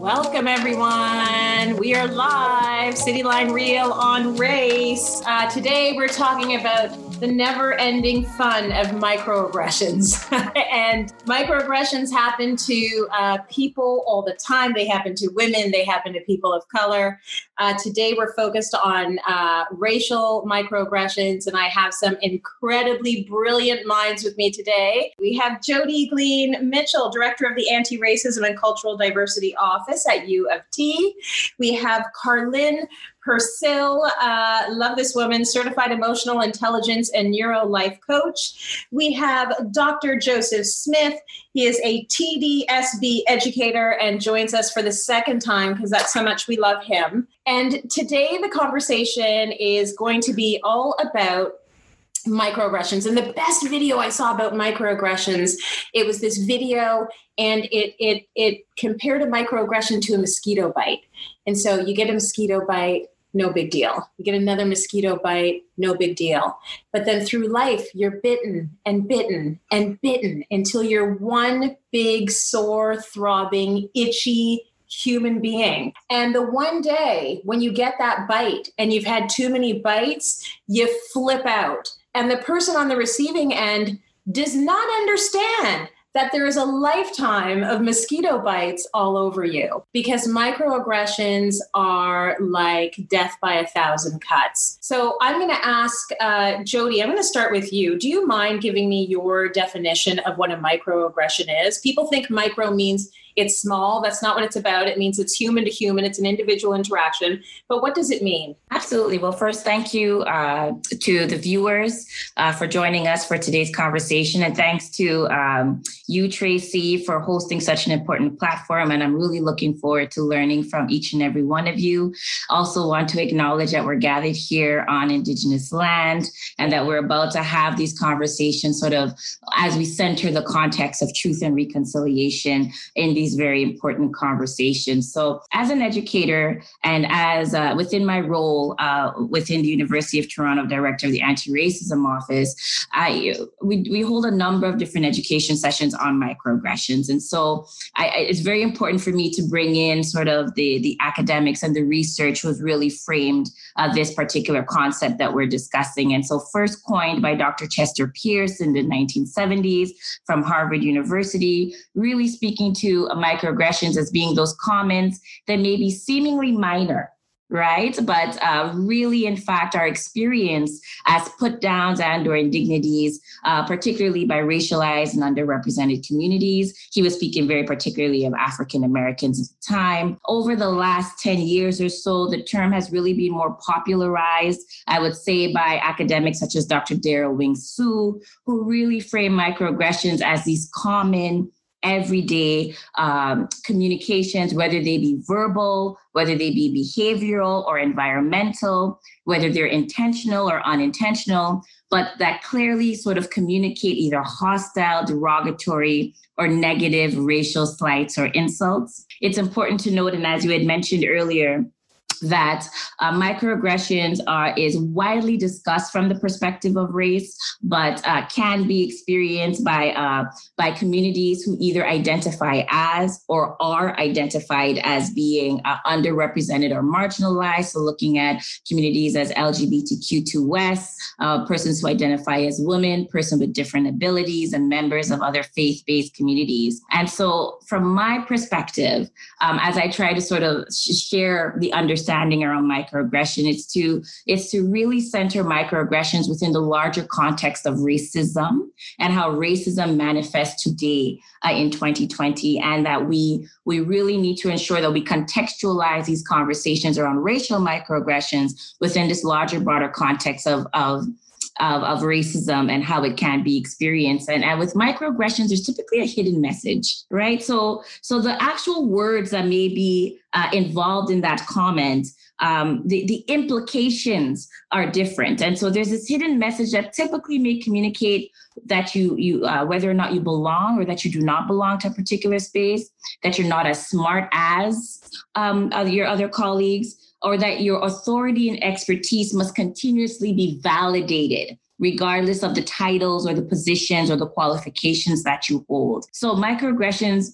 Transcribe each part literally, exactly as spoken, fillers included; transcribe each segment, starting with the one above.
Welcome, everyone. We are live, Cityline Reel on race. Uh, today, we're talking about the never-ending fun of microaggressions. And microaggressions happen to uh, people all the time. They happen to women. They happen to people of color. Uh, today, we're focused on uh, racial microaggressions, and I have some incredibly brilliant minds with me today. We have Jody Glean Mitchell, Director of the Anti-Racism and Cultural Diversity Office at U of T. We have Carlin Purcell, uh, love this woman, certified emotional intelligence and neuro life coach. We have Doctor Joseph Smith. He is a T D S B educator and joins us for the second time because that's how much we love him. And today the conversation is going to be all about microaggressions. And the best video I saw about microaggressions, it was this video and it it it compared a microaggression to a mosquito bite. And so you get a mosquito bite, no big deal. You get another mosquito bite, no big deal. But then through life, you're bitten and bitten and bitten until you're one big, sore, throbbing, itchy human being. And the one day when you get that bite and you've had too many bites, you flip out. And the person on the receiving end does not understand that there is a lifetime of mosquito bites all over you, because microaggressions are like death by a thousand cuts. So I'm going to ask uh, Jody, I'm going to start with you. Do you mind giving me your definition of what a microaggression is? People think micro means it's small. That's not what it's about. It means it's human to human. It's an individual interaction. But what does it mean? Absolutely. Well, first, thank you uh, to the viewers uh, for joining us for today's conversation. And thanks to um, you, Tracy, for hosting such an important platform. And I'm really looking forward to learning from each and every one of you. Also want to acknowledge that we're gathered here on Indigenous land and that we're about to have these conversations sort of as we center the context of truth and reconciliation in these very important conversations. So as an educator and as uh, within my role uh, within the University of Toronto, Director of the Anti-Racism Office, I, we, we hold a number of different education sessions on microaggressions. And so I, it's very important for me to bring in sort of the, the academics and the research who's really framed uh, this particular concept that we're discussing. And so first coined by Doctor Chester Pierce in the nineteen seventies from Harvard University, really speaking to microaggressions as being those comments that may be seemingly minor, right? But uh, really, in fact, are experienced as put downs and or indignities, uh, particularly by racialized and underrepresented communities. He was speaking very particularly of African Americans at the time. Over the last ten years or so, the term has really been more popularized, I would say, by academics such as Doctor Daryl Wing Su, who really frame microaggressions as these common everyday um, communications, whether they be verbal, whether they be behavioral or environmental, whether they're intentional or unintentional, but that clearly sort of communicate either hostile, derogatory, or negative racial slights or insults. It's important to note, and as you had mentioned earlier, that uh, microaggressions are is widely discussed from the perspective of race, but uh, can be experienced by uh, by communities who either identify as or are identified as being uh, underrepresented or marginalized. So looking at communities as L G B T Q two S, uh, persons who identify as women, persons with different abilities, and members of other faith-based communities. And so from my perspective, um, as I try to sort of sh- share the understanding around microaggression, it's to it's to really center microaggressions within the larger context of racism and how racism manifests today uh, in twenty twenty, and that we we really need to ensure that we contextualize these conversations around racial microaggressions within this larger, broader context of of Of, of racism and how it can be experienced. And, and with microaggressions, there's typically a hidden message, right? So, so the actual words that may be uh, involved in that comment, um, the, the implications are different. And so there's this hidden message that typically may communicate that you, you uh, whether or not you belong or that you do not belong to a particular space, that you're not as smart as um, your other colleagues, or that your authority and expertise must continuously be validated, regardless of the titles or the positions or the qualifications that you hold. So microaggressions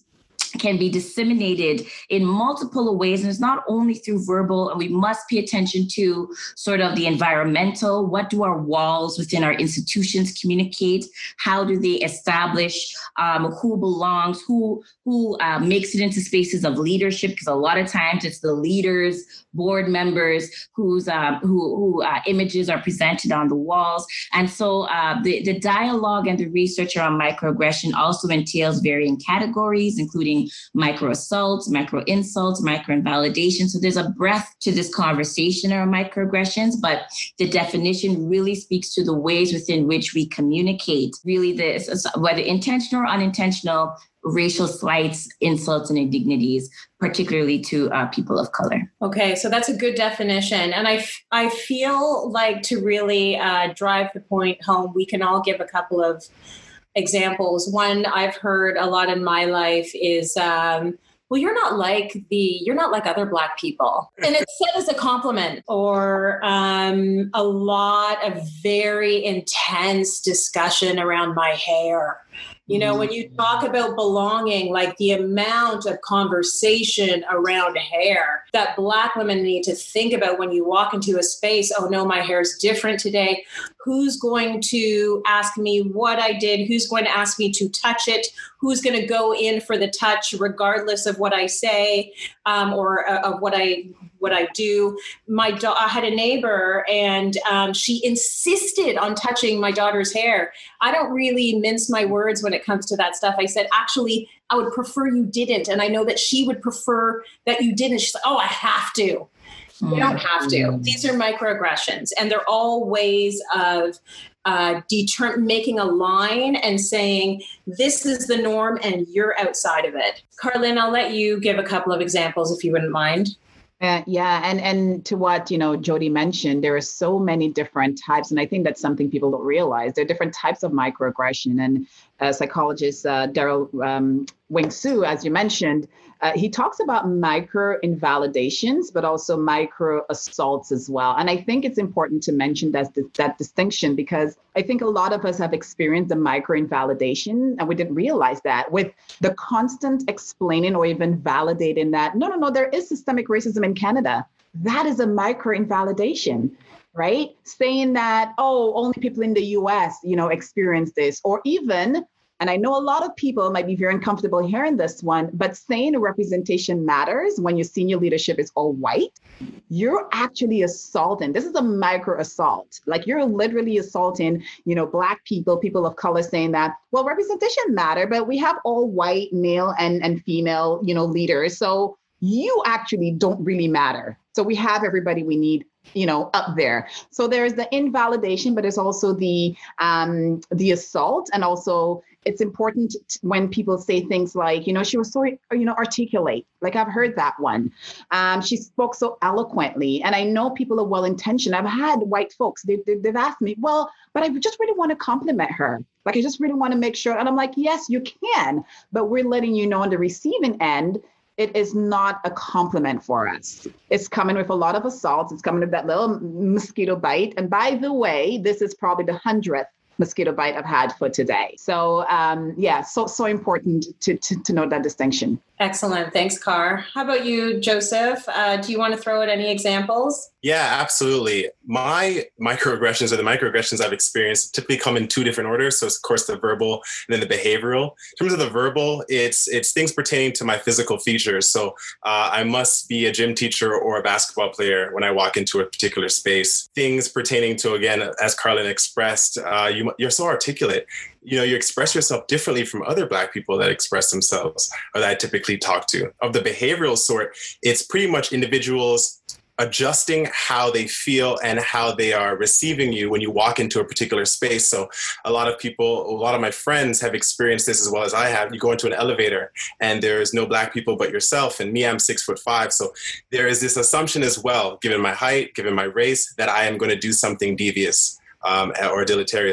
can be disseminated in multiple ways. And it's not only through verbal, and we must pay attention to sort of the environmental. What do our walls within our institutions communicate? How do they establish um, who belongs, who, who uh, makes it into spaces of leadership? Because a lot of times it's the leaders, board members whose um, who, who uh, images are presented on the walls. And so uh, the, the dialogue and the research around microaggression also entails varying categories, including micro assaults, micro insults, micro invalidation. So there's a breadth to this conversation around microaggressions, but the definition really speaks to the ways within which we communicate, really this, whether intentional or unintentional, racial slights, insults, and indignities, particularly to uh, people of color. Okay, so that's a good definition. And I, f- I feel like to really uh, drive the point home, we can all give a couple of examples. One I've heard a lot in my life is, um, well, you're not like the, you're not like other Black people. And it's said as a compliment, or um, a lot of very intense discussion around my hair. You know, when you talk about belonging, like the amount of conversation around hair that Black women need to think about when you walk into a space. Oh, no, my hair is different today. Who's going to ask me what I did? Who's going to ask me to touch it? Who's going to go in for the touch, regardless of what I say um, or uh, of what I what I do? My da- I had a neighbor, and um, she insisted on touching my daughter's hair. I don't really mince my words when it comes to that stuff. I said, actually, I would prefer you didn't. And I know that she would prefer that you didn't. She's like, oh, I have to. You don't have to. These are microaggressions, and they're all ways of uh, deter- making a line and saying, this is the norm and you're outside of it. Carlin, I'll let you give a couple of examples if you wouldn't mind. Uh, yeah, and and to what, you know, Jody mentioned, there are so many different types, and I think that's something people don't realize. There are different types of microaggression, and uh, psychologist uh, Daryl um, Wing Su, as you mentioned, uh, he talks about micro invalidations, but also micro assaults as well. And I think it's important to mention that that distinction, because I think a lot of us have experienced the micro invalidation, and we didn't realize that, with the constant explaining or even validating that, no, no, no, there is systemic racism in Canada. That is a micro invalidation, right? Saying that, oh, only people in the U S, you know, experience this, or even, and I know a lot of people might be very uncomfortable hearing this one, but saying representation matters when your senior leadership is all white, you're actually assaulting. This is a micro assault. Like, you're literally assaulting, you know, Black people, people of color, saying that, well, representation matter, but we have all white male and, and female, you know, leaders. So you actually don't really matter. So we have everybody we need, you know, up there. So there's the invalidation, but there's also the um, the assault. And also it's important t- when people say things like, you know, she was so, you know, articulate. Like, I've heard that one. Um, she spoke so eloquently. And I know people are well-intentioned. I've had white folks, they, they, they've asked me, well, but I just really want to compliment her. Like, I just really want to make sure. And I'm like, yes, you can. But we're letting you know on the receiving end, it is not a compliment for us. It's coming with a lot of assaults. It's coming with that little mosquito bite. And by the way, this is probably the hundredth mosquito bite I've had for today. So um, yeah, so so important to, to, to note that distinction. Excellent. Thanks, Car. How about you, Joseph? Uh, do you want to throw out any examples? Yeah, absolutely. My microaggressions, or the microaggressions I've experienced, typically come in two different orders. So, of course, the verbal and then the behavioral. In terms of the verbal, it's it's things pertaining to my physical features. So uh, I must be a gym teacher or a basketball player when I walk into a particular space. Things pertaining to, again, as Carlin expressed, uh, you, you're so articulate. You know, you express yourself differently from other Black people that express themselves, or that I typically talk to. Of the behavioral sort, it's pretty much individuals adjusting how they feel and how they are receiving you when you walk into a particular space. So a lot of people, a lot of my friends have experienced this as well as I have. You go into an elevator and there's no Black people but yourself, and me, I'm six foot five. So there is this assumption as well, given my height, given my race, that I am going to do something devious Um, or deleterious. So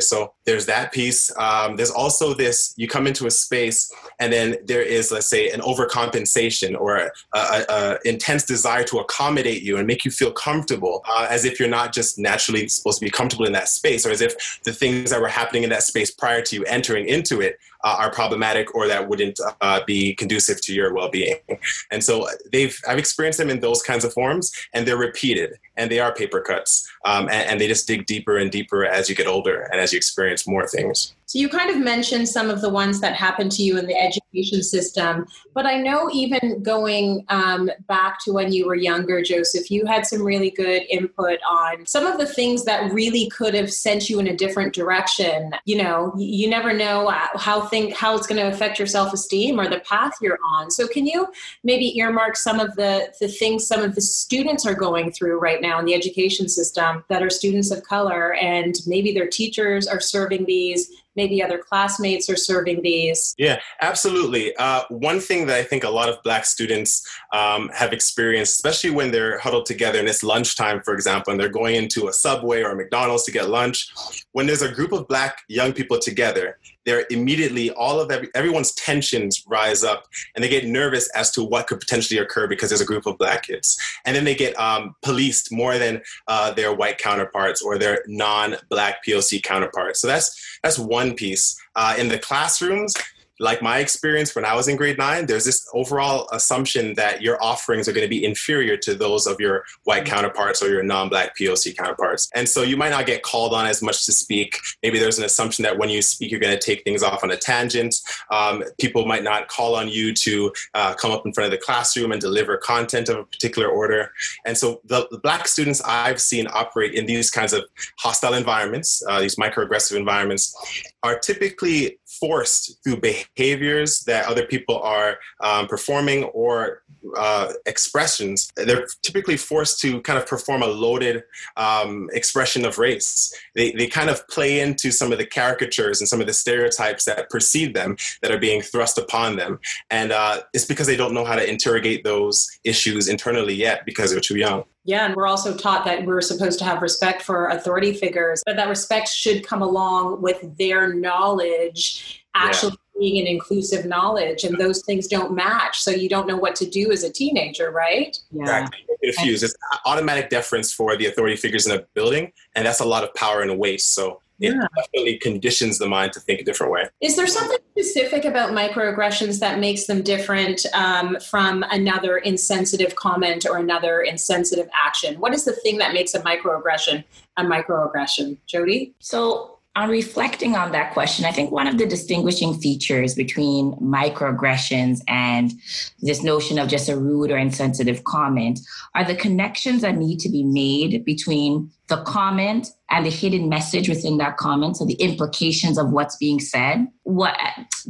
there's that piece. Um, there's also this, you come into a space and then there is, let's say, an overcompensation or a, a, a intense desire to accommodate you and make you feel comfortable, uh, as if you're not just naturally supposed to be comfortable in that space, or as if the things that were happening in that space prior to you entering into it uh, are problematic or that wouldn't uh, be conducive to your well-being. And so they've, I've experienced them in those kinds of forms, and they're repeated, and they are paper cuts, um, and, and they just dig deeper and deeper as you get older and as you experience more things. So you kind of mentioned some of the ones that happened to you in the education system, but I know even going um, back to when you were younger, Joseph, you had some really good input on some of the things that really could have sent you in a different direction. You know, you never know how think how it's going to affect your self-esteem or the path you're on. So can you maybe earmark some of the, the things some of the students are going through right now in the education system that are students of color, and maybe their teachers are serving these, maybe other classmates are serving these? Yeah, absolutely. Uh, one thing that I think a lot of Black students um, have experienced, especially when they're huddled together and it's lunchtime, for example, and they're going into a Subway or a McDonald's to get lunch, when there's a group of Black young people together, they're immediately, all of every, everyone's tensions rise up, and they get nervous as to what could potentially occur because there's a group of Black kids. And then they get um, policed more than uh, their white counterparts or their non-Black P O C counterparts. So that's that's one piece. Uh, in the classrooms, like my experience when I was in grade nine, there's this overall assumption that your offerings are going to be inferior to those of your white counterparts or your non-Black P O C counterparts. And so you might not get called on as much to speak. Maybe there's an assumption that when you speak, you're going to take things off on a tangent. Um, people might not call on you to uh, come up in front of the classroom and deliver content of a particular order. And so the, the Black students I've seen operate in these kinds of hostile environments, uh, these microaggressive environments, are typically forced through behaviors that other people are um, performing or uh, expressions. They're typically forced to kind of perform a loaded um, expression of race. They, they kind of play into some of the caricatures and some of the stereotypes that precede them that are being thrust upon them. And uh, it's because they don't know how to interrogate those issues internally yet because they're too young. Yeah, and we're also taught that we're supposed to have respect for authority figures, but that respect should come along with their knowledge actually yeah. being an inclusive knowledge, and those things don't match. So you don't know what to do as a teenager, right? Yeah. Exactly. Confused. It's automatic deference for the authority figures in a building, and that's a lot of power and waste. So it yeah. definitely conditions the mind to think a different way. Is there something specific about microaggressions that makes them different um, from another insensitive comment or another insensitive action? What is the thing that makes a microaggression a microaggression? Jody? So on reflecting on that question, I think one of the distinguishing features between microaggressions and this notion of just a rude or insensitive comment are the connections that need to be made between the comment and the hidden message within that comment. So the implications of what's being said, what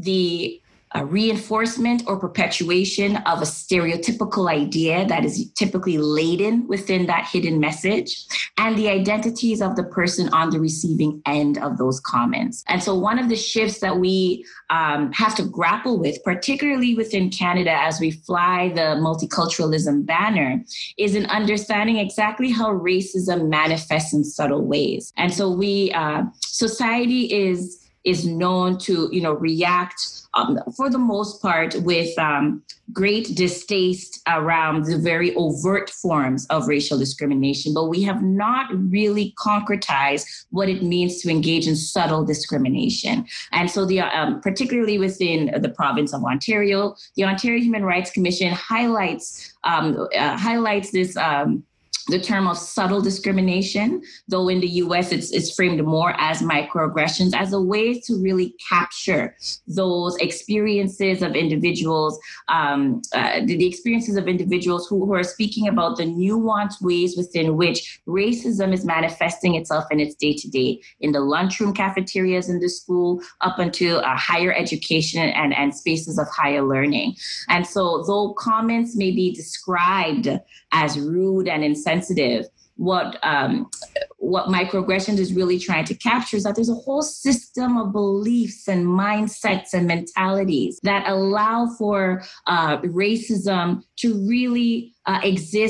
the a reinforcement or perpetuation of a stereotypical idea that is typically laden within that hidden message, and the identities of the person on the receiving end of those comments. And so one of the shifts that we um, have to grapple with, particularly within Canada as we fly the multiculturalism banner, is in understanding exactly how racism manifests in subtle ways. And so we, uh, society is is known to, you know, react um, for the most part with um, great distaste around the very overt forms of racial discrimination, but we have not really concretized what it means to engage in subtle discrimination. And so the, um, particularly within the province of Ontario, the Ontario Human Rights Commission highlights, um, uh, highlights this um, the term of subtle discrimination, though in the U S it's, it's framed more as microaggressions, as a way to really capture those experiences of individuals, um, uh, the, the experiences of individuals who, who are speaking about the nuanced ways within which racism is manifesting itself in its day-to-day, in the lunchroom cafeterias in the school, up until uh, higher education and, and spaces of higher learning. And so though comments may be described as rude and insensitive, what um, what microaggressions is really trying to capture is that there's a whole system of beliefs and mindsets and mentalities that allow for uh, racism to really uh, exist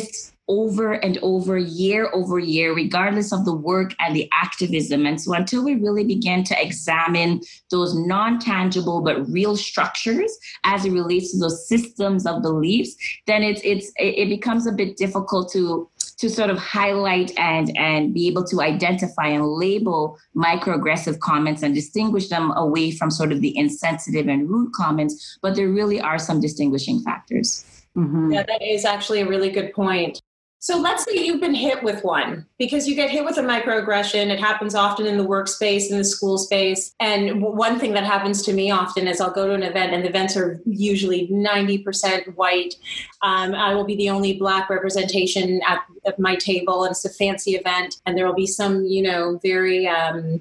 over and over, year over year, regardless of the work and the activism. And so until we really begin to examine those non-tangible but real structures as it relates to those systems of beliefs, then it's it's it becomes a bit difficult to to sort of highlight and, and be able to identify and label microaggressive comments and distinguish them away from sort of the insensitive and rude comments. But there really are some distinguishing factors. Mm-hmm. Yeah, that is actually a really good point. So let's say you've been hit with one, because you get hit with a microaggression. It happens often in the workspace, in the school space. And one thing that happens to me often is I'll go to an event, and the events are usually ninety percent white. Um, I will be the only Black representation at, at my table, and it's a fancy event. And there will be some, you know, very um,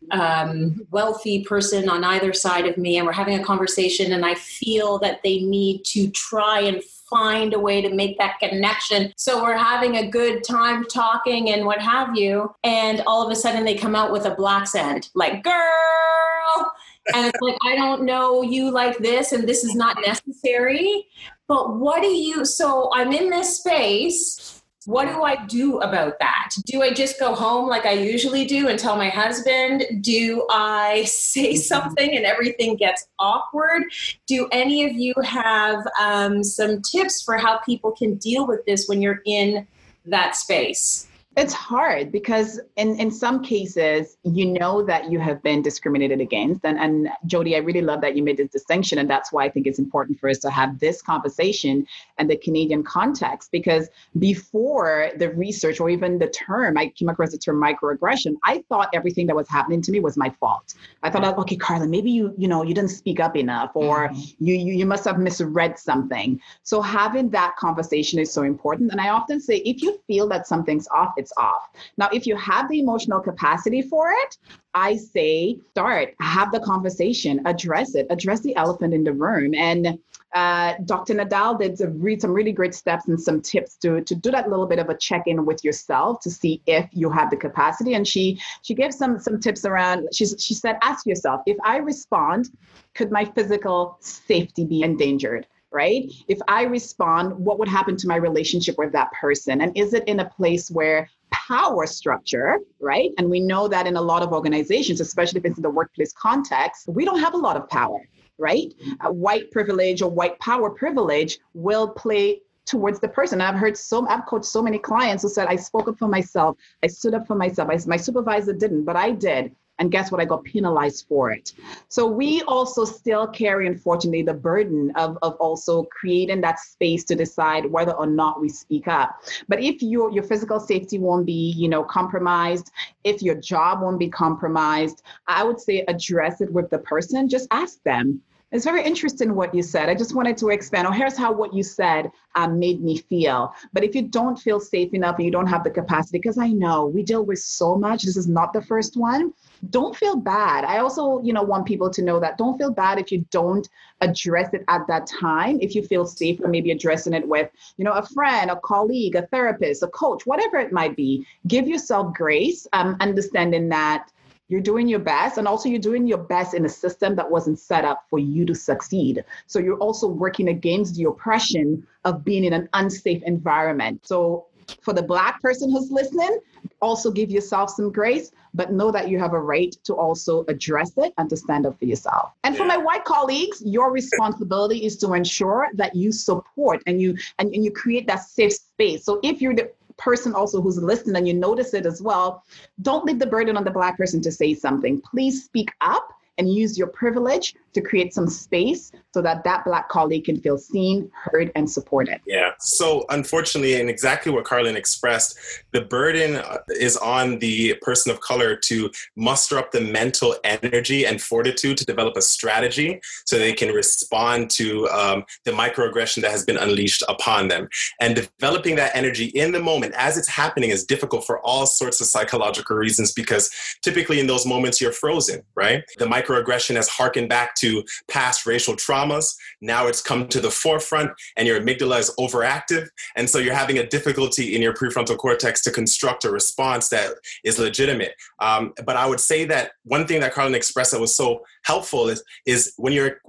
um, wealthy person on either side of me. And we're having a conversation, and I feel that they need to try and find a way to make that connection. So we're having a good time talking and what have you. And all of a sudden they come out with a Black accent, like, girl. And it's like, I don't know you like this, and this is not necessary. But what do you, so I'm in this space. What do I do about that? Do I just go home like I usually do and tell my husband? Do I say something and everything gets awkward? Do any of you have um, some tips for how people can deal with this when you're in that space? It's hard because in, in some cases, you know that you have been discriminated against. And, and Jody, I really love that you made this distinction. And that's why I think it's important for us to have this conversation and the Canadian context, because before the research or even the term, I came across the term microaggression, I thought everything that was happening to me was my fault. I thought, okay, Carla, maybe you, you know, you didn't speak up enough, or mm-hmm. you, you, you must have misread something. So having that conversation is so important. And I often say, if you feel that something's off, it's off. Now, if you have the emotional capacity for it, I say start, have the conversation, address it, address the elephant in the room. And uh, Doctor Nadal did read some really great steps and some tips to, to do that little bit of a check-in with yourself to see if you have the capacity. And she she gave some some tips around, she's, she said, ask yourself, if I respond, could my physical safety be endangered? Right? If I respond, what would happen to my relationship with that person? And is it in a place where power structure, right? And we know that in a lot of organizations, especially if it's in the workplace context, we don't have a lot of power, right? Uh, white privilege or white power privilege will play towards the person. I've heard so, I've coached so many clients who said, I spoke up for myself. I stood up for myself. I, my supervisor didn't, but I did. And guess what? I got penalized for it. So we also still carry, unfortunately, the burden of, of also creating that space to decide whether or not we speak up. But if your your physical safety won't be, you know, compromised, if your job won't be compromised, I would say address it with the person. Just ask them. It's very interesting what you said. I just wanted to expand. Oh, here's how what you said um, made me feel. But if you don't feel safe enough and you don't have the capacity, because I know we deal with so much, this is not the first one. Don't feel bad. I also, you know, want people to know that don't feel bad if you don't address it at that time. If you feel safe or maybe addressing it with, you know, a friend, a colleague, a therapist, a coach, whatever it might be, give yourself grace, um, understanding that you're doing your best, and also you're doing your best in a system that wasn't set up for you to succeed. So you're also working against the oppression of being in an unsafe environment. So for the Black person who's listening, also give yourself some grace, but know that you have a right to also address it and to stand up for yourself. And for my white colleagues, your responsibility is to ensure that you support and you and, and you create that safe space. So if you're the person also who's listening and you notice it as well, don't leave the burden on the Black person to say something. Please speak up and use your privilege to create some space so that that Black colleague can feel seen, heard, and supported. Yeah. So unfortunately, and exactly what Carlin expressed, the burden is on the person of color to muster up the mental energy and fortitude to develop a strategy so they can respond to um, the microaggression that has been unleashed upon them. And developing that energy in the moment as it's happening is difficult for all sorts of psychological reasons, because typically in those moments you're frozen, right? The microaggression has harkened back to past racial traumas. Now it's come to the forefront and your amygdala is overactive. And so you're having a difficulty in your prefrontal cortex to construct a response that is legitimate. Um, but I would say that one thing that Carlin expressed that was so helpful is, is when you're when you're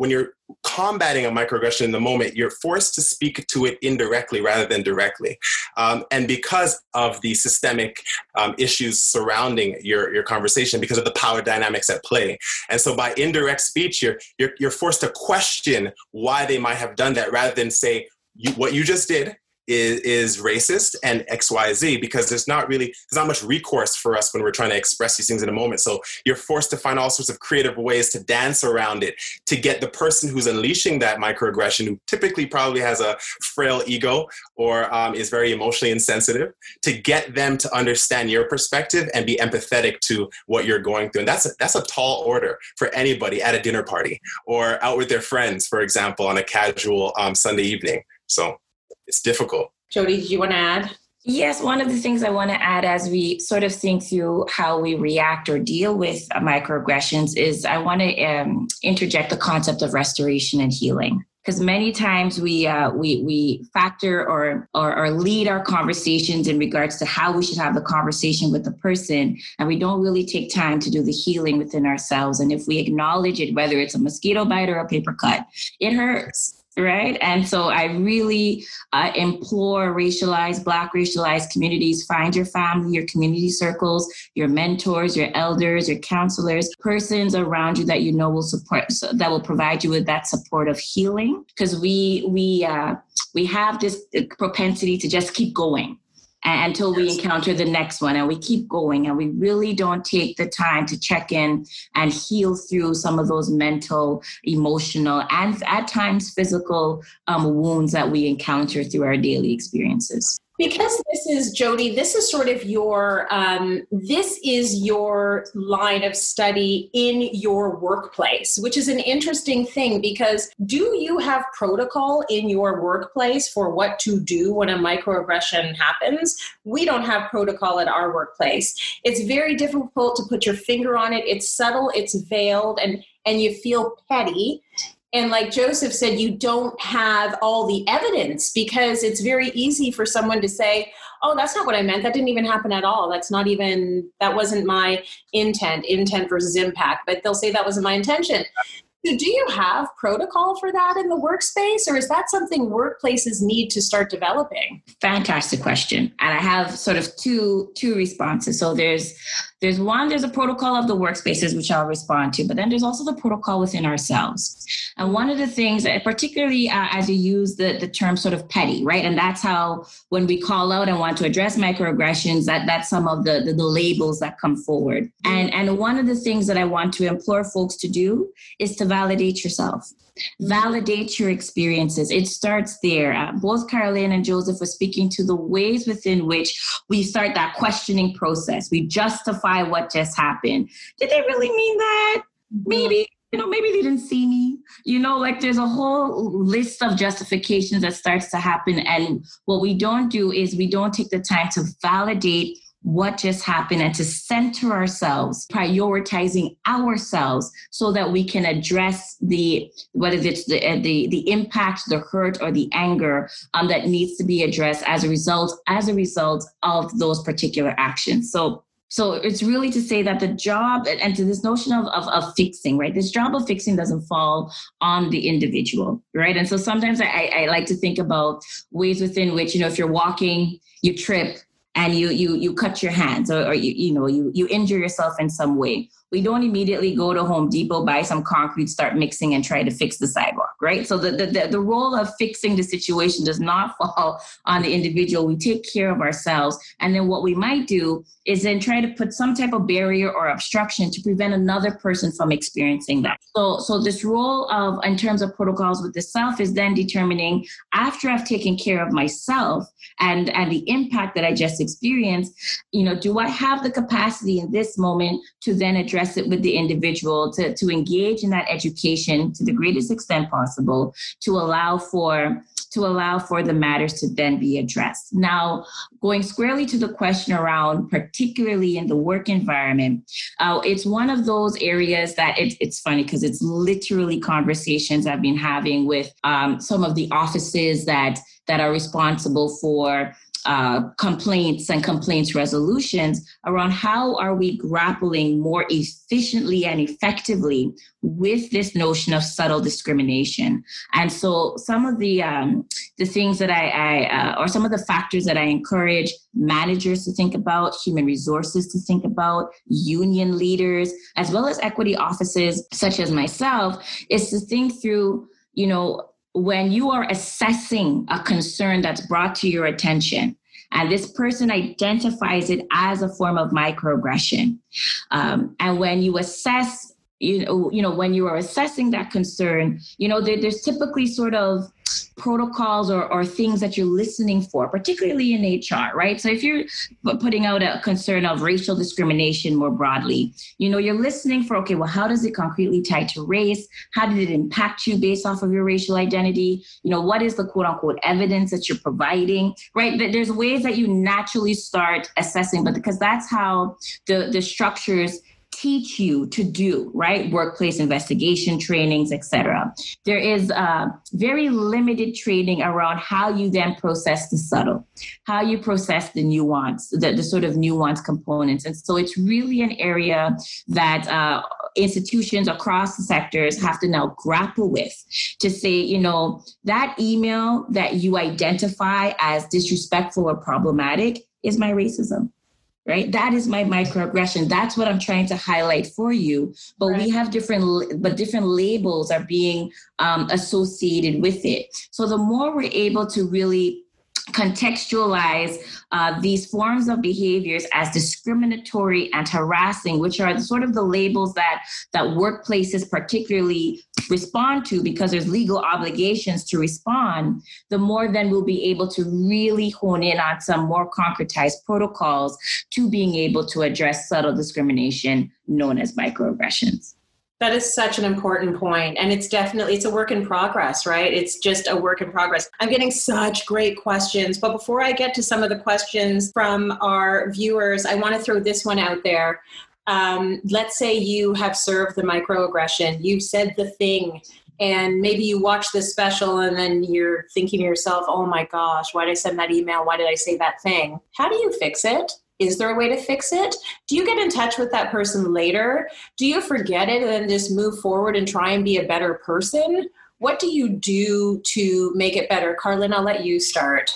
combating a microaggression in the moment, you're forced to speak to it indirectly rather than directly. Um, and because of the systemic um, issues surrounding your, your conversation, because of the power dynamics at play. And so by indirect speech, you're, you're, you're forced to question why they might have done that rather than say, you, what you just did is, is racist and X Y Z, because there's not really, there's not much recourse for us when we're trying to express these things in a moment. So you're forced to find all sorts of creative ways to dance around it, to get the person who's unleashing that microaggression, who typically probably has a frail ego or um, is very emotionally insensitive, to get them to understand your perspective and be empathetic to what you're going through. And that's a, that's a tall order for anybody at a dinner party or out with their friends, for example, on a casual um, Sunday evening. So it's difficult. Jody, do you want to add? Yes, one of the things I want to add as we sort of think through how we react or deal with microaggressions is I want to um, interject the concept of restoration and healing. Because many times we uh, we we factor or, or or lead our conversations in regards to how we should have the conversation with the person, and we don't really take time to do the healing within ourselves. And if we acknowledge it, whether it's a mosquito bite or a paper cut, it hurts. Right. And so I really uh, implore racialized, Black racialized communities, find your family, your community circles, your mentors, your elders, your counselors, persons around you that you know will support, so that will provide you with that support of healing. Because we we uh, we have this propensity to just keep going until we encounter the next one, and we keep going, and we really don't take the time to check in and heal through some of those mental, emotional, and at times physical um, wounds that we encounter through our daily experiences. Because this is, Jody, this is sort of your, um, this is your line of study in your workplace, which is an interesting thing, because do you have protocol in your workplace for what to do when a microaggression happens? We don't have protocol at our workplace. It's very difficult to put your finger on it. It's subtle, it's veiled, and, and you feel petty. And like Joseph said, you don't have all the evidence, because it's very easy for someone to say, oh, that's not what I meant. That didn't even happen at all. That's not even, that wasn't my intent, intent versus impact. But they'll say that wasn't my intention. So do you have protocol for that in the workspace, or is that something workplaces need to start developing? Fantastic question. And I have sort of two two responses. So there's there's one, there's a protocol of the workspaces, which I'll respond to, but then there's also the protocol within ourselves. And one of the things, particularly uh, as you use the, the term sort of petty, right? And that's how, when we call out and want to address microaggressions, that that's some of the, the, the labels that come forward. And, and one of the things that I want to implore folks to do is to validate yourself. Validate your experiences. It starts there. Uh, both Caroline and Joseph were speaking to the ways within which we start that questioning process. We justify what just happened. Did they really mean that? Maybe, you know, maybe they didn't see me. You know, like there's a whole list of justifications that starts to happen. And what we don't do is we don't take the time to validate what just happened and to center ourselves, prioritizing ourselves so that we can address the, whether it's the the, the impact, the hurt, or the anger um, that needs to be addressed as a result, as a result of those particular actions. So So it's really to say that the job, and to this notion of, of, of fixing, right? This job of fixing doesn't fall on the individual, right? And so sometimes I, I like to think about ways within which, you know, if you're walking, you trip, and you you you cut your hands, or, or you you know you you injure yourself in some way. We don't immediately go to Home Depot, buy some concrete, start mixing, and try to fix the sidewalk, right? So the, the, the role of fixing the situation does not fall on the individual. We take care of ourselves. And then what we might do is then try to put some type of barrier or obstruction to prevent another person from experiencing that. So, so this role of, in terms of protocols with the self, is then determining, after I've taken care of myself and, and the impact that I just experienced, you know, do I have the capacity in this moment to then address it with the individual, to, to engage in that education to the greatest extent possible, to allow for to allow for the matters to then be addressed. Now, going squarely to the question around, particularly in the work environment, uh, it's one of those areas that it, it's funny because it's literally conversations I've been having with um, some of the offices that that are responsible for uh, complaints and complaints resolutions around how are we grappling more efficiently and effectively with this notion of subtle discrimination. And so some of the um, the things that I, I uh, or some of the factors that I encourage managers to think about, human resources to think about, union leaders, as well as equity offices such as myself, is to think through, you know, when you are assessing a concern that's brought to your attention, and this person identifies it as a form of microaggression, um, and when you assess, you know, you know, when you are assessing that concern, you know, there, there's typically sort of protocols or, or things that you're listening for, particularly in H R, right? So if you're putting out a concern of racial discrimination more broadly, you know, you're listening for, okay, well, how does it concretely tie to race? How did it impact you based off of your racial identity? You know, what is the quote unquote evidence that you're providing, right? There's ways that you naturally start assessing, but because that's how the, the structures teach you to do, right? Workplace investigation trainings, et cetera. There is uh, very limited training around how you then process the subtle, how you process the nuance, the, the sort of nuance components. And so it's really an area that uh, institutions across the sectors have to now grapple with to say, you know, that email that you identify as disrespectful or problematic is my racism. Right? That is my microaggression. That's what I'm trying to highlight for you. But right. we have different, but different labels are being um, associated with it. So the more we're able to really contextualize uh, these forms of behaviors as discriminatory and harassing, which are the, sort of the labels that that workplaces particularly respond to because there's legal obligations to respond, the more then we'll be able to really hone in on some more concretized protocols to being able to address subtle discrimination known as microaggressions. That is such an important point. And it's definitely, it's a work in progress, right? It's just a work in progress. I'm getting such great questions. But before I get to some of the questions from our viewers, I want to throw this one out there. Um, let's say you have served the microaggression. You've said the thing, and maybe you watch this special and then you're thinking to yourself, oh my gosh, why did I send that email? Why did I say that thing? How do you fix it? Is there a way to fix it? Do you get in touch with that person later? Do you forget it and then just move forward and try and be a better person? What do you do to make it better? Carlin, I'll let you start.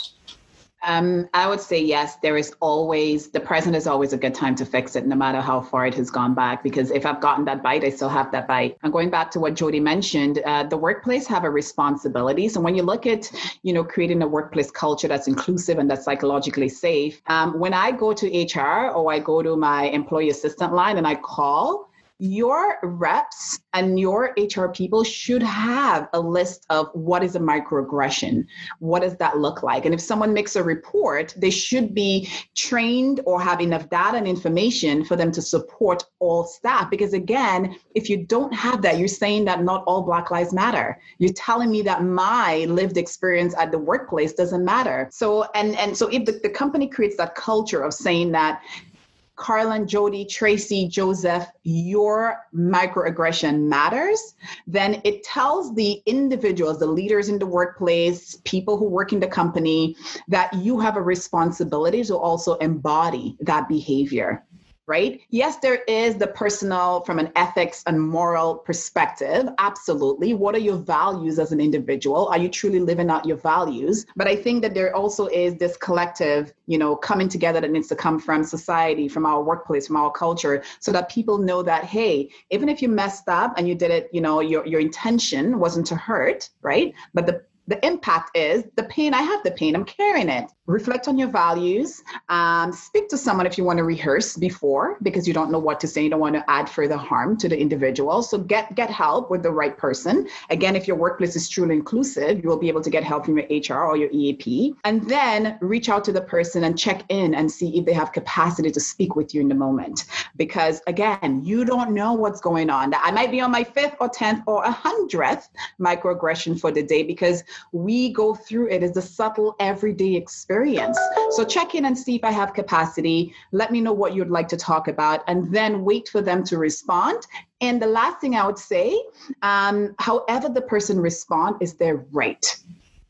Um, I would say yes, there is always, the present is always a good time to fix it, no matter how far it has gone back, because if I've gotten that bite, I still have that bite. And going back to what Jody mentioned, uh, the workplace have a responsibility. So when you look at, you know, creating a workplace culture that's inclusive and that's psychologically safe, um, when I go to H R or I go to my employee assistant line and I call, your reps and your H R people should have a list of what is a microaggression. What does that look like? And if someone makes a report, they should be trained or have enough data and information for them to support all staff. Because again, if you don't have that, you're saying that not all Black Lives Matter. You're telling me that my lived experience at the workplace doesn't matter. So, and, and so if the, the company creates that culture of saying that, Carlin, Jody, Tracy, Joseph, your microaggression matters, then it tells the individuals, the leaders in the workplace, people who work in the company, that you have a responsibility to also embody that behavior. Right? Yes, there is the personal from an ethics and moral perspective. Absolutely. What are your values as an individual? Are you truly living out your values? But I think that there also is this collective, you know, coming together that needs to come from society, from our workplace, from our culture, so that people know that, hey, even if you messed up and you did it, you know, your, your intention wasn't to hurt, right? But the The impact is the pain. I have the pain. I'm carrying it. Reflect on your values. Um, speak to someone if you want to rehearse before, because you don't know what to say. You don't want to add further harm to the individual. So get get help with the right person. Again, if your workplace is truly inclusive, you will be able to get help from your H R or your E A P. And then reach out to the person and check in and see if they have capacity to speak with you in the moment. Because again, you don't know what's going on. I might be on my fifth or tenth or a hundredth microaggression for the day, because we go through it as a subtle everyday experience. So check in and see if I have capacity. Let me know what you'd like to talk about, and then wait for them to respond. And the last thing I would say, um, however the person responds is their right.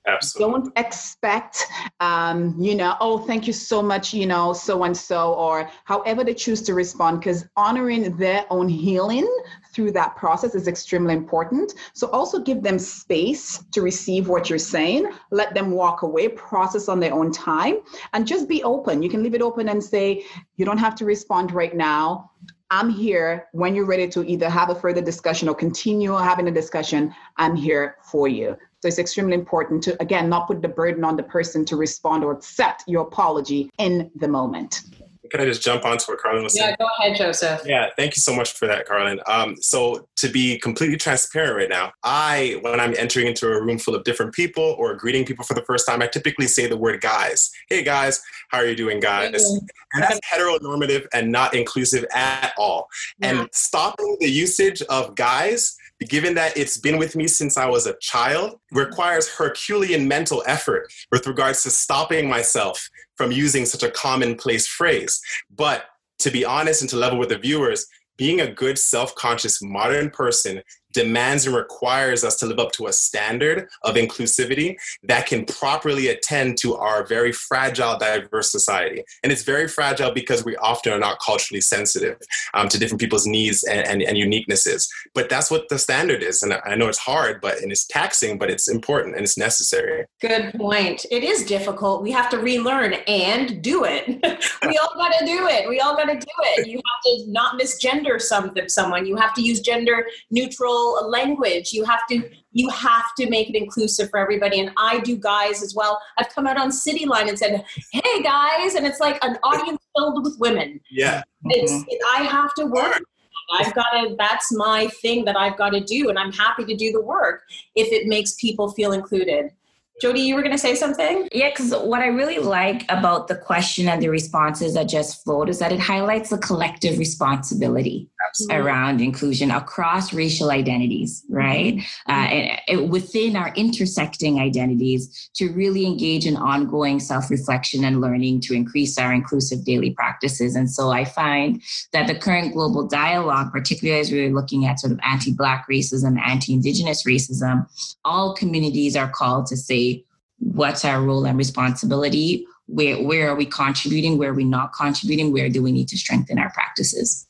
Absolutely. Don't expect, um, you know, oh, thank you so much, you know, so-and-so, or however they choose to respond, because honoring their own healing through that process is extremely important. So also give them space to receive what you're saying, let them walk away, process on their own time, and just be open. You can leave it open and say, you don't have to respond right now. I'm here when you're ready to either have a further discussion or continue having a discussion. I'm here for you. So it's extremely important to, again, not put the burden on the person to respond or accept your apology in the moment. Can I just jump onto what Carlin was saying? Yeah, go ahead, Joseph. Yeah, thank you so much for that, Carlin. Um, so to be completely transparent right now, I, when I'm entering into a room full of different people or greeting people for the first time, I typically say the word guys. Hey guys, how are you doing, guys? Mm-hmm. And that's heteronormative and not inclusive at all. Yeah. And stopping the usage of guys, given that it's been with me since I was a child, requires Herculean mental effort with regards to stopping myself from using such a commonplace phrase. But to be honest and to level with the viewers, being a good self-conscious modern person demands and requires us to live up to a standard of inclusivity that can properly attend to our very fragile, diverse society. And it's very fragile because we often are not culturally sensitive um, to different people's needs and, and, and uniquenesses. But that's what the standard is. And I know it's hard, but and it's taxing, but it's important and it's necessary. Good point. It is difficult. We have to relearn and do it. We all got to do it. We all got to do it. You have to not misgender some, someone. You have to use gender neutral language. You have to you have to make it inclusive for everybody. And I do guys as well. I've come out on Cityline and said, hey guys, and it's like an audience filled with women. Yeah. It's it, I have to work. I've got to, that's my thing that I've got to do. And I'm happy to do the work if it makes people feel included. Jody, you were going to say something? Yeah, because what I really like about the question and the responses that just flowed is that it highlights the collective responsibility Absolutely. Around inclusion across racial identities, right? Mm-hmm. Uh, and, and within our intersecting identities to really engage in ongoing self-reflection and learning to increase our inclusive daily practices. And so I find that the current global dialogue, particularly as we're looking at sort of anti-Black racism, anti-Indigenous racism, all communities are called to say, what's our role and responsibility? Where, where are we contributing? Where are we not contributing? Where do we need to strengthen our practices?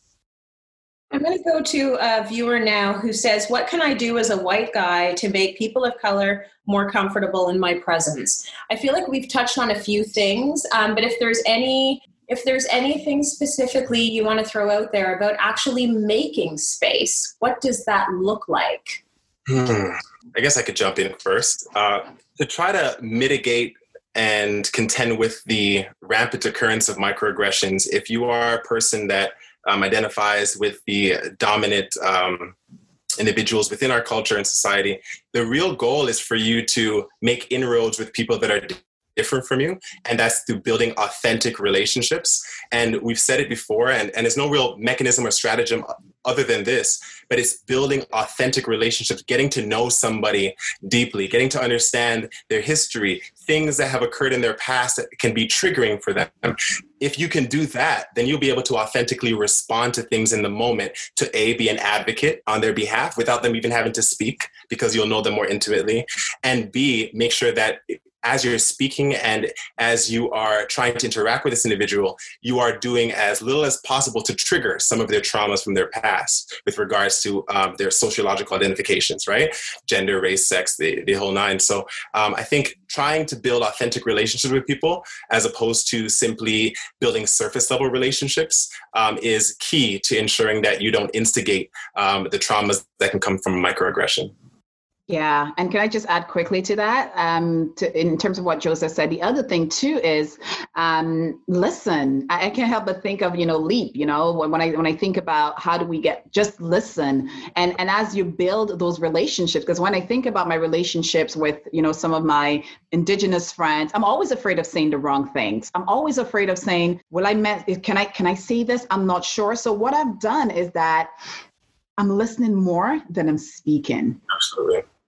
I'm going to go to a viewer now who says, what can I do as a white guy to make people of color more comfortable in my presence? I feel like we've touched on a few things, um, but if there's any if there's anything specifically you want to throw out there about actually making space, what does that look like? Hmm. I guess I could jump in first. Uh, to try to mitigate and contend with the rampant occurrence of microaggressions, if you are a person that um, identifies with the dominant um, individuals within our culture and society, the real goal is for you to make inroads with people that are different from you, and that's through building authentic relationships. And we've said it before, and, and there's no real mechanism or stratagem other than this, but it's building authentic relationships, getting to know somebody deeply, getting to understand their history, things that have occurred in their past that can be triggering for them. If you can do that, then you'll be able to authentically respond to things in the moment, to A, be an advocate on their behalf without them even having to speak, because you'll know them more intimately, and B, make sure that as you're speaking and as you are trying to interact with this individual, you are doing as little as possible to trigger some of their traumas from their past with regards to um, their sociological identifications, right? Gender, race, sex, the, the whole nine. So um, I think trying to build authentic relationships with people as opposed to simply building surface level relationships um, is key to ensuring that you don't instigate um, the traumas that can come from microaggression. Yeah. And can I just add quickly to that, um, to, in terms of what Joseph said, the other thing too is um, listen. I, I can't help but think of, you know, LEAP, you know, when, when I when I think about how do we get, just listen. And, and as you build those relationships, because when I think about my relationships with, you know, some of my Indigenous friends, I'm always afraid of saying the wrong things. I'm always afraid of saying, well, I meant, can I, can I say this? I'm not sure. So what I've done is that I'm listening more than I'm speaking. Absolutely.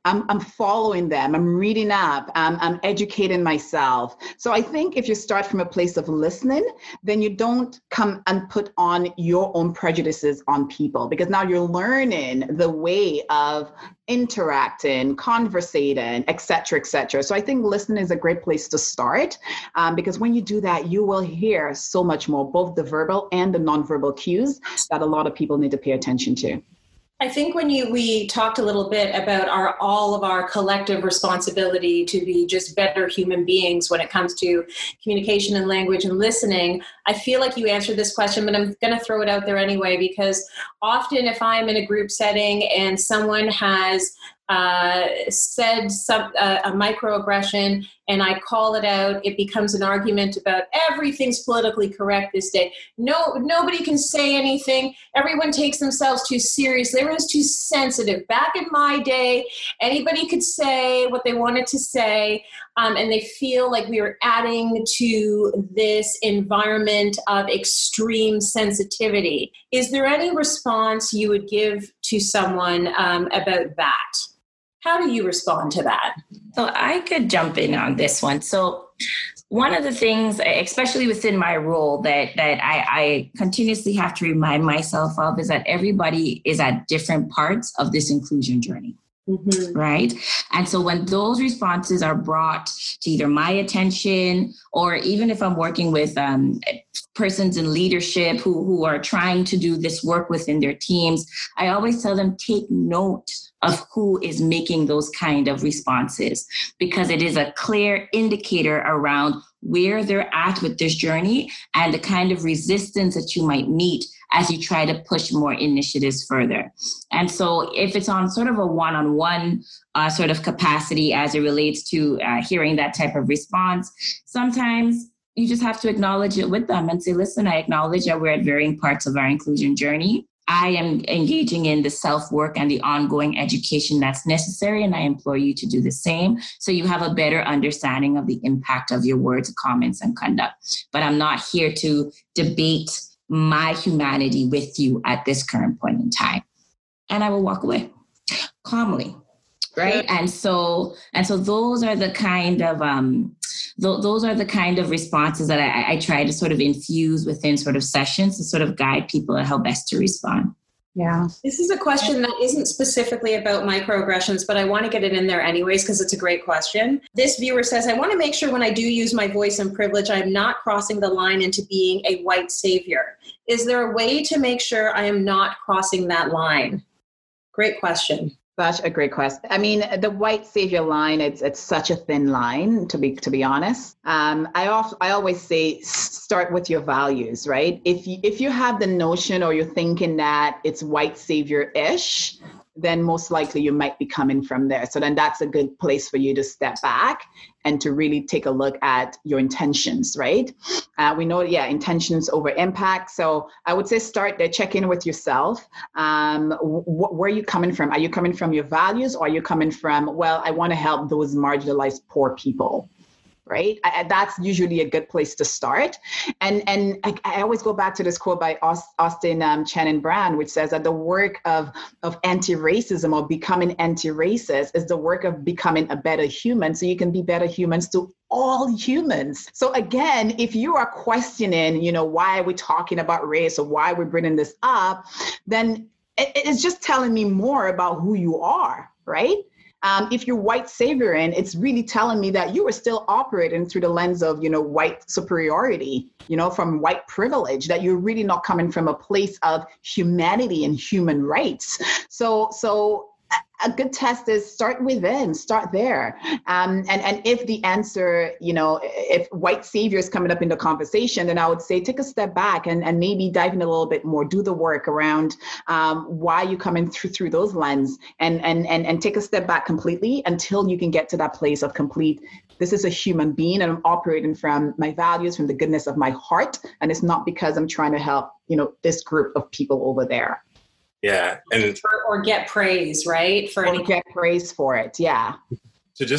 I'm, I'm following them. I'm reading up. I'm, I'm educating myself. So I think if you start from a place of listening, then you don't come and put on your own prejudices on people, because now you're learning the way of interacting, conversating, et cetera, et cetera. So I think listening is a great place to start, um, because when you do that, you will hear so much more, both the verbal and the nonverbal cues that a lot of people need to pay attention to. I think when you we talked a little bit about our all of our collective responsibility to be just better human beings when it comes to communication and language and listening, I feel like you answered this question, but I'm going to throw it out there anyway, because often if I'm in a group setting and someone has uh, said some uh, a microaggression and I call it out, it becomes an argument about everything's politically correct this day. No, nobody can say anything. Everyone takes themselves too seriously. Everyone's too sensitive. Back in my day, anybody could say what they wanted to say, um, and they feel like we are adding to this environment of extreme sensitivity. Is there any response you would give to someone um, about that? How do you respond to that? So I could jump in on this one. So one of the things, especially within my role, that that I, I continuously have to remind myself of is that everybody is at different parts of this inclusion journey. Mm-hmm. Right. And so when those responses are brought to either my attention, or even if I'm working with um, persons in leadership who, who are trying to do this work within their teams, I always tell them, take note of who is making those kind of responses, because it is a clear indicator around where they're at with this journey and the kind of resistance that you might meet as you try to push more initiatives further. And so if it's on sort of a one-on-one uh, sort of capacity as it relates to uh, hearing that type of response, sometimes you just have to acknowledge it with them and say, listen, I acknowledge that we're at varying parts of our inclusion journey. I am engaging in the self-work and the ongoing education that's necessary, and I implore you to do the same so you have a better understanding of the impact of your words, comments, and conduct. But I'm not here to debate my humanity with you at this current point in time. And I will walk away calmly, right? And so, and so those are the kind of um, th- those are the kind of responses that I, I try to sort of infuse within sort of sessions to sort of guide people on how best to respond. Yeah. This is a question that isn't specifically about microaggressions, but I want to get it in there anyways, because it's a great question. This viewer says, I want to make sure when I do use my voice and privilege, I'm not crossing the line into being a white savior. Is there a way to make sure I am not crossing that line? Great question. Such a great question. I mean, the white savior line, it's it's such a thin line, to be to be honest. Um, I off, I always say start with your values, right? If you, if you have the notion or you're thinking that it's white savior-ish, then most likely you might be coming from there. So then that's a good place for you to step back and to really take a look at your intentions, right? Uh, we know, yeah, intentions over impact. So I would say start there, check in with yourself. Um, wh- where are you coming from? Are you coming from your values, or are you coming from, well, I want to help those marginalized poor people? Right? I, that's usually a good place to start. And and I, I always go back to this quote by Austin um, Channing Brown, which says that the work of, of anti-racism or becoming anti-racist is the work of becoming a better human, so you can be better humans to all humans. So again, if you are questioning, you know, why are we talking about race or why we're bringing this up, then it, it's just telling me more about who you are, right? Um, if you're white savioring, it's really telling me that you are still operating through the lens of, you know, white superiority, you know, from white privilege, that you're really not coming from a place of humanity and human rights. So, so a good test is start within, start there. Um, and, and if the answer, you know, if white savior is coming up in the conversation, then I would say take a step back and, and maybe dive in a little bit more, do the work around um, why you coming through through those lens, and, and, and, and take a step back completely until you can get to that place of complete, this is a human being and I'm operating from my values, from the goodness of my heart. And it's not because I'm trying to help, you know, this group of people over there. Yeah. And or, or get praise, right? For or any get praise for it. Yeah. To just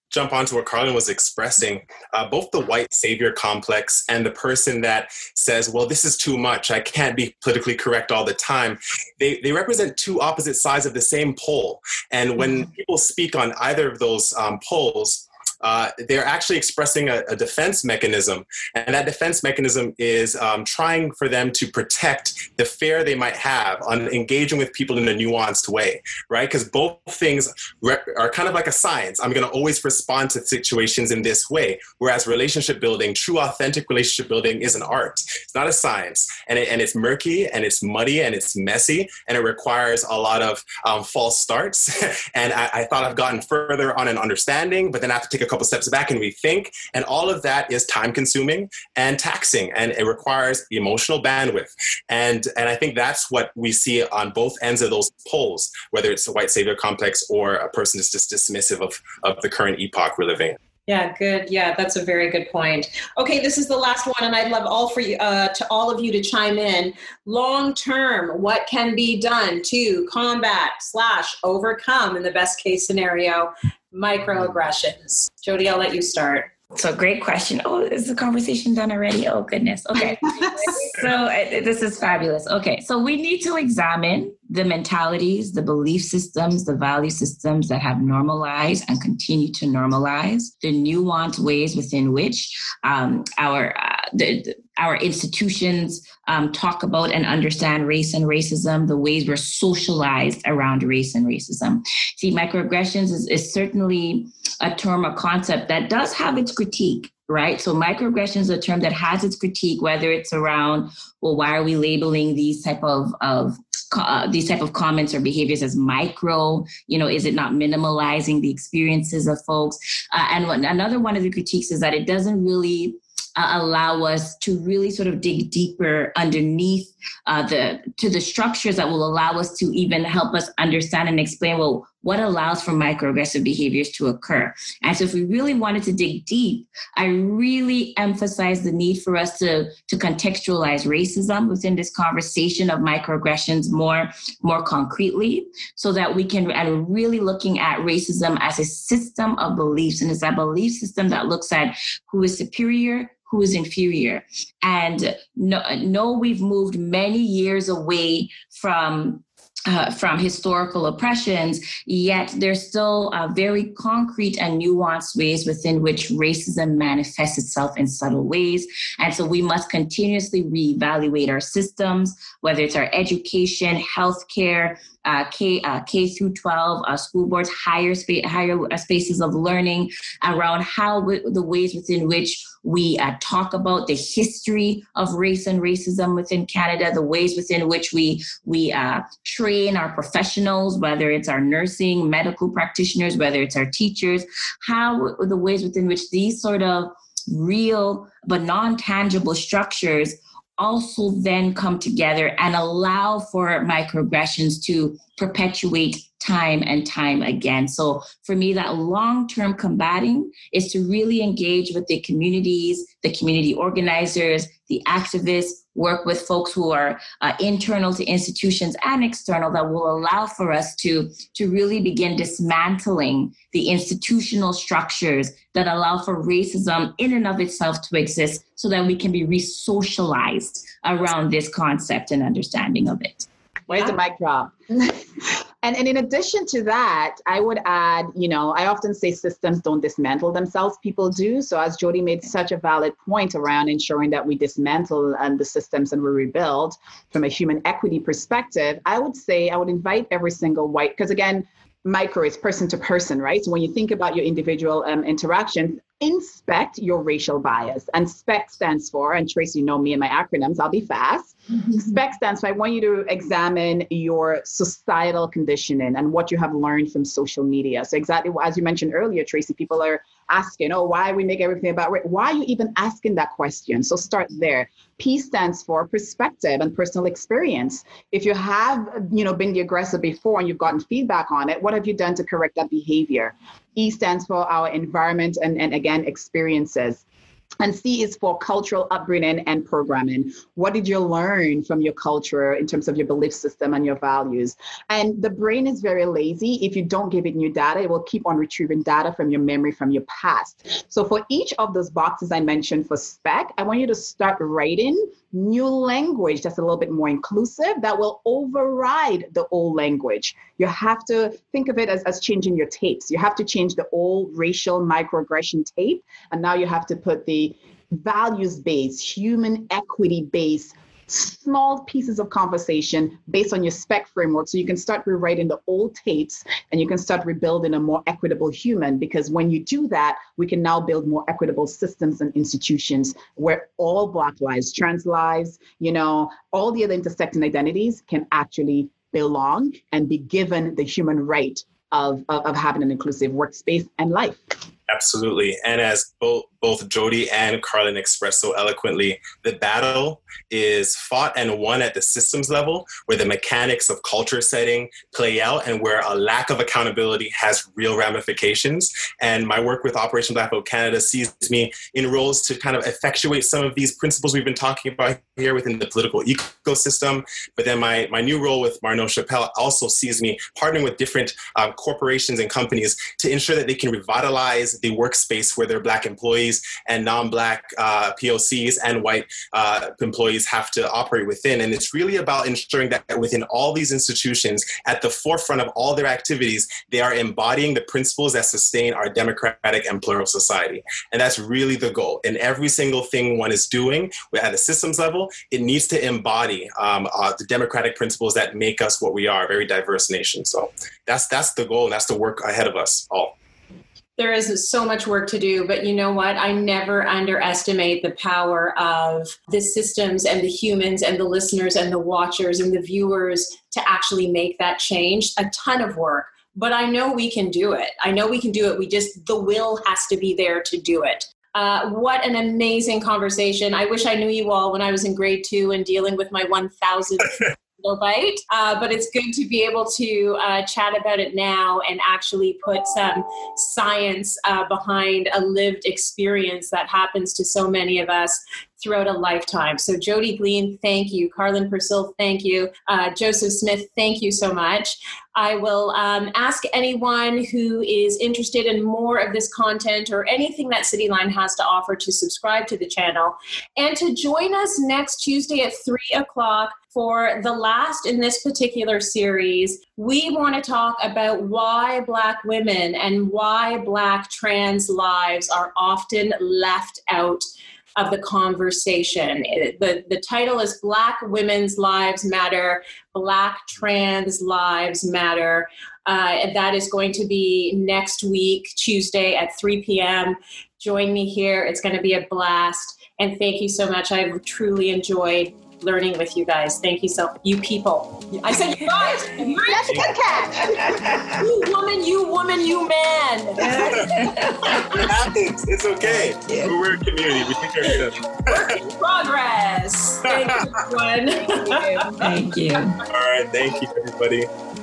jump onto what Carlin was expressing, uh, both the white savior complex and the person that says, well, this is too much, I can't be politically correct all the time, they, they represent two opposite sides of the same pole. And when people speak on either of those um, poles, Uh, they're actually expressing a, a defense mechanism. And that defense mechanism is um, trying for them to protect the fear they might have on engaging with people in a nuanced way, right? Because both things re- are kind of like a science. I'm going to always respond to situations in this way. Whereas relationship building, true authentic relationship building is an art. It's not a science. And, it, and it's murky and it's muddy and it's messy and it requires a lot of um, false starts. And I, I thought I've gotten further on an understanding, but then I have to take a couple steps back and rethink. And all of that is time consuming and taxing, and it requires emotional bandwidth. And, and I think that's what we see on both ends of those poles, whether it's a white savior complex or a person that's just dismissive of, of the current epoch we're living in. Yeah, good. Yeah, that's a very good point. Okay, this is the last one, and I'd love all for you, uh, to all of you to chime in. Long term, what can be done to combat slash overcome, in the best case scenario, microaggressions? Jody, I'll let you start. So great question. Oh, is the conversation done already? Oh, goodness. Okay. So uh, this is fabulous. Okay. So we need to examine the mentalities, the belief systems, the value systems that have normalized and continue to normalize the nuanced ways within which um, our uh, the, the, our institutions um, talk about and understand race and racism, the ways we're socialized around race and racism. See, microaggressions is, is certainly a term or concept that does have its critique, right? So microaggressions is a term that has its critique, whether it's around, well, why are we labeling these type of, of uh, these type of comments or behaviors as micro? You know, is it not minimalizing the experiences of folks? Uh, and what, another one of the critiques is that it doesn't really Uh, allow us to really sort of dig deeper underneath uh, the to the structures that will allow us to even help us understand and explain, well, what allows for microaggressive behaviors to occur. And so if we really wanted to dig deep, I really emphasize the need for us to, to contextualize racism within this conversation of microaggressions more, more concretely, so that we can, and really looking at racism as a system of beliefs. And it's a belief system that looks at who is superior, who is inferior. And no, no, we've moved many years away from Uh, from historical oppressions, yet there's still uh, very concrete and nuanced ways within which racism manifests itself in subtle ways. And so we must continuously reevaluate our systems, whether it's our education, healthcare, uh, K, uh, K through twelve, uh, school boards, higher, spa- higher spaces of learning, around how w- the ways within which we uh, talk about the history of race and racism within Canada, the ways within which we we uh, train our professionals, whether it's our nursing, medical practitioners, whether it's our teachers, how the ways within which these sort of real but non-tangible structures also then come together and allow for microaggressions to perpetuate time and time again. So for me, that long-term combating is to really engage with the communities, the community organizers, the activists, work with folks who are uh, internal to institutions and external, that will allow for us to, to really begin dismantling the institutional structures that allow for racism in and of itself to exist, so that we can be re-socialized around this concept and understanding of it. Where's the mic drop? And, and in addition to that, I would add, you know, I often say systems don't dismantle themselves, people do. So as Jody made such a valid point around ensuring that we dismantle and the systems and we rebuild from a human equity perspective, I would say I would invite every single white, because again, micro is person to person, right? So when you think about your individual um, interactions, inspect your racial bias. And SPEC stands for, and Tracy, you know me and my acronyms, I'll be fast. Mm-hmm. SPEC stands for, I want you to examine your societal conditioning and what you have learned from social media. So exactly as you mentioned earlier, Tracy, people are asking, oh, why we make everything about race? Why are you even asking that question? So start there. P stands for perspective and personal experience. If you have, you know, been the aggressor before and you've gotten feedback on it, what have you done to correct that behavior? E stands for our environment and, and again, experiences. And C is for cultural upbringing and programming. What did you learn from your culture in terms of your belief system and your values? And the brain is very lazy. If you don't give it new data, it will keep on retrieving data from your memory from your past. So for each of those boxes I mentioned for spec, I want you to start writing new language that's a little bit more inclusive that will override the old language. You have to think of it as, as changing your tapes. You have to change the old racial microaggression tape, and now you have to put the values-based, human equity-based, small pieces of conversation based on your spec framework, so you can start rewriting the old tapes and you can start rebuilding a more equitable human. Because when you do that, we can now build more equitable systems and institutions where all Black lives, trans lives, you know, all the other intersecting identities can actually belong and be given the human right of, of, of having an inclusive workspace and life. Absolutely. And as both both Jody and Carlin expressed so eloquently, the battle is fought and won at the systems level, where the mechanics of culture setting play out and where a lack of accountability has real ramifications. And my work with Operation Black Vote Canada sees me in roles to kind of effectuate some of these principles we've been talking about here within the political ecosystem. But then my, my new role with Marno Chappelle also sees me partnering with different um, corporations and companies to ensure that they can revitalize the workspace where their Black employees and non-Black uh, P O Cs and white uh, employees have to operate within. And it's really about ensuring that within all these institutions, at the forefront of all their activities, they are embodying the principles that sustain our democratic and plural society. And that's really the goal. In every single thing one is doing at a systems level, it needs to embody um, uh, the democratic principles that make us what we are, a very diverse nation. So that's that's the goal, and that's the work ahead of us all. There is so much work to do, but you know what? I never underestimate the power of the systems and the humans and the listeners and the watchers and the viewers to actually make that change. A ton of work, but I know we can do it. I know we can do it. We just, the will has to be there to do it. Uh, what an amazing conversation. I wish I knew you all when I was in grade two and dealing with my one thousandth bite, uh, but it's good to be able to uh, chat about it now and actually put some science uh, behind a lived experience that happens to so many of us throughout a lifetime. So Jody Glean, thank you. Carlin Purcell, thank you. Uh, Joseph Smith, thank you so much. I will um, ask anyone who is interested in more of this content or anything that Cityline has to offer to subscribe to the channel and to join us next Tuesday at three o'clock for the last in this particular series. We want to talk about why Black women and why Black trans lives are often left out of the conversation. The, the title is Black Women's Lives Matter, Black Trans Lives Matter. Uh, and that is going to be next week, Tuesday at three p.m. Join me here. It's going to be a blast. And thank you so much. I've truly enjoyed learning with you guys. Thank you so you people. I said you guys. That's a good catch. You woman, you woman, you man. It happens. It's okay. Yeah. We're a community. We take care of each other. Work in progress. Thank you, everyone. Thank you. All right. Thank you, everybody.